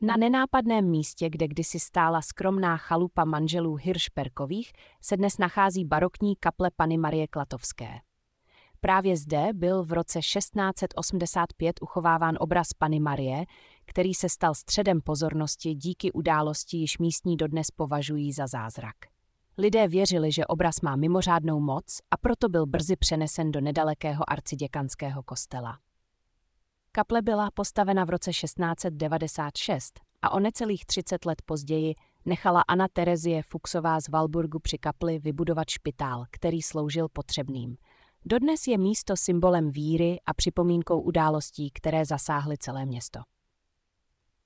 Na nenápadném místě, kde kdysi stála skromná chalupa manželů Hiršperkových, se dnes nachází barokní kaple Panny Marie Klatovské. Právě zde byl v roce 1685 uchováván obraz Panny Marie, který se stal středem pozornosti díky události, již místní dodnes považují za zázrak. Lidé věřili, že obraz má mimořádnou moc a proto byl brzy přenesen do nedalekého arciděkanského kostela. Kaple byla postavena v roce 1696 a o necelých 30 let později nechala Anna Terezie Fuchsová z Valburgu při kapli vybudovat špitál, který sloužil potřebným. Dodnes je místo symbolem víry a připomínkou událostí, které zasáhly celé město.